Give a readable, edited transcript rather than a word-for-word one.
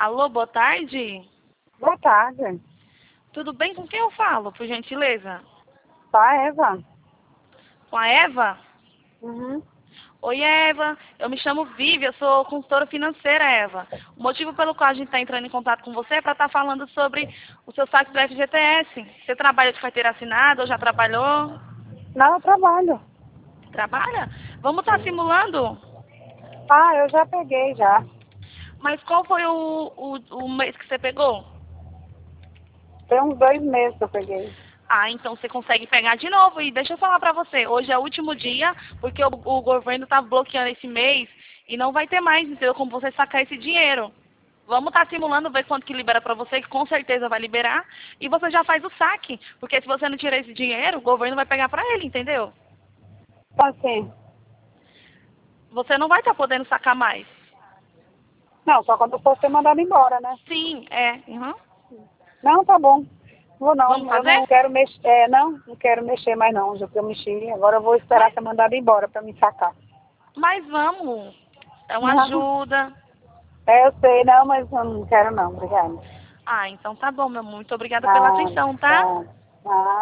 Alô, boa tarde. Boa tarde. Tudo bem? Com quem eu falo, por gentileza? Tá, Eva? Com a Eva? Uhum. Oi, Eva. Eu me chamo Vivi, eu sou consultora financeira, Eva. O motivo pelo qual a gente está entrando em contato com você é para estar falando sobre o seu saque do FGTS. Você trabalha de carteira assinada ou já trabalhou? Não, eu trabalho. Trabalha? Vamos estar simulando? Ah, eu já peguei já. Mas qual foi o mês que você pegou? Tem uns 2 meses que eu peguei. Ah, então você consegue pegar de novo. E deixa eu falar pra você, hoje é o último dia, porque o governo tá bloqueando esse mês e não vai ter mais, entendeu? Como você sacar esse dinheiro. Vamos estar simulando, ver quanto que libera pra você, que com certeza vai liberar, e você já faz o saque. Porque se você não tirar esse dinheiro, o governo vai pegar pra ele, entendeu? Então, assim, Você não vai estar podendo sacar mais. não, só quando eu for ser mandado embora, né? Sim, é. Uhum. Não, tá bom. Vou Vamos não, eu fazer? não quero mexer, não quero mexer mais não, já que eu mexi. Agora eu vou esperar Mas, ser mandado embora pra me sacar. mas vamos. É uma Não. ajuda. É, eu sei, não, mas eu não quero não, obrigada. Ah, então tá bom, meu amor. Muito obrigada pela Ah, atenção, tá? tá. Ah.